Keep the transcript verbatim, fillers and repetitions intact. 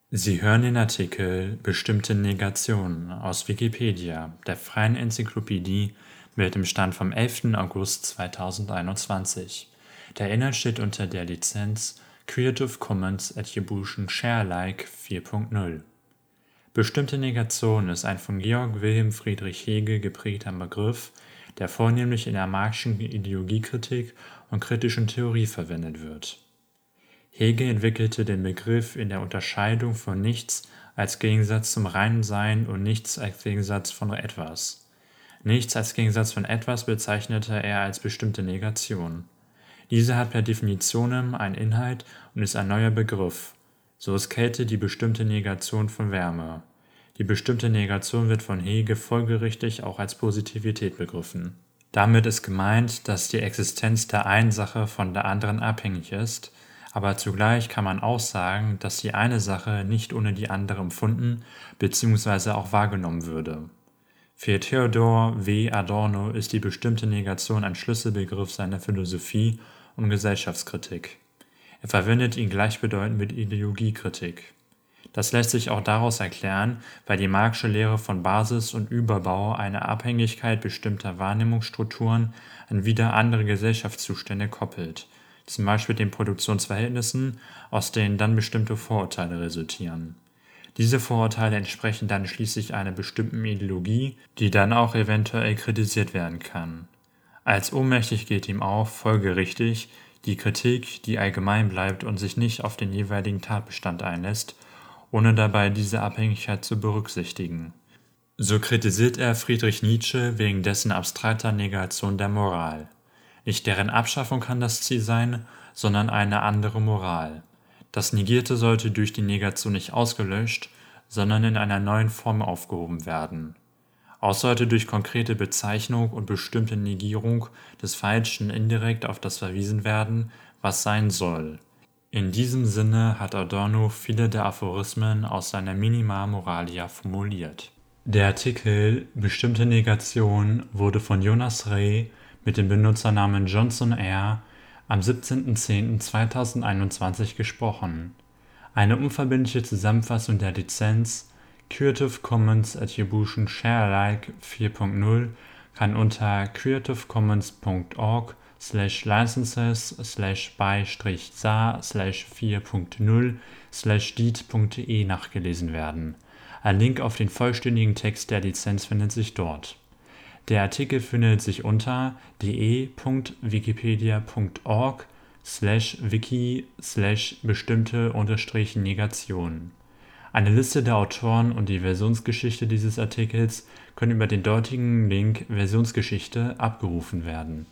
Sie hören den Artikel Bestimmte Negation, aus Wikipedia, der freien Enzyklopädie. Mit dem Stand vom elften August zweitausendeinundzwanzig. Der Inhalt steht unter der Lizenz Creative Commons Attribution Share Alike vier Punkt null. Bestimmte Negation ist ein von Georg Wilhelm Friedrich Hegel geprägter Begriff, der vornehmlich in der marxischen Ideologiekritik und kritischen Theorie verwendet wird. Hegel entwickelte den Begriff in der Unterscheidung von Nichts als Gegensatz zum reinen Sein und Nichts als Gegensatz von etwas. Nichts als Gegensatz von etwas bezeichnete er als bestimmte Negation. Diese hat per Definitionem einen Inhalt und ist ein neuer Begriff. So ist Kälte die bestimmte Negation von Wärme. Die bestimmte Negation wird von Hegel folgerichtig auch als Positivität begriffen. Damit ist gemeint, dass die Existenz der einen Sache von der anderen abhängig ist, aber zugleich kann man auch sagen, dass die eine Sache nicht ohne die andere empfunden bzw. auch wahrgenommen würde. Für Theodor W. Adorno ist die bestimmte Negation ein Schlüsselbegriff seiner Philosophie und Gesellschaftskritik. Er verwendet ihn gleichbedeutend mit Ideologiekritik. Das lässt sich auch daraus erklären, weil die Marxische Lehre von Basis und Überbau eine Abhängigkeit bestimmter Wahrnehmungsstrukturen an wieder andere Gesellschaftszustände koppelt, zum Beispiel den Produktionsverhältnissen, aus denen dann bestimmte Vorurteile resultieren. Diese Vorurteile entsprechen dann schließlich einer bestimmten Ideologie, die dann auch eventuell kritisiert werden kann. Als ohnmächtig geht ihm auch, folgerichtig, die Kritik, die allgemein bleibt und sich nicht auf den jeweiligen Tatbestand einlässt, ohne dabei diese Abhängigkeit zu berücksichtigen. So kritisiert er Friedrich Nietzsche wegen dessen abstrakter Negation der Moral. Nicht deren Abschaffung kann das Ziel sein, sondern eine andere Moral. Das Negierte sollte durch die Negation nicht ausgelöscht, sondern in einer neuen Form aufgehoben werden. Auch sollte durch konkrete Bezeichnung und bestimmte Negierung des Falschen indirekt auf das verwiesen werden, was sein soll. In diesem Sinne hat Adorno viele der Aphorismen aus seiner Minima Moralia formuliert. Der Artikel Bestimmte Negation wurde von Jonas Rey mit dem Benutzernamen Johnson R. am siebzehnten zehnten zweitausendeinundzwanzig gesprochen. Eine unverbindliche Zusammenfassung der Lizenz Creative Commons Attribution Share Alike vier Punkt null kann unter creativecommons punkt org slash licenses slash by sa slash vier Punkt null slash deed Punkt de nachgelesen werden. Ein Link auf den vollständigen Text der Lizenz findet sich dort. Der Artikel findet sich unter de Punkt wikipedia Punkt org slash wiki slash bestimmte unterstrich Negation. Eine Liste der Autoren und die Versionsgeschichte dieses Artikels können über den dortigen Link Versionsgeschichte abgerufen werden.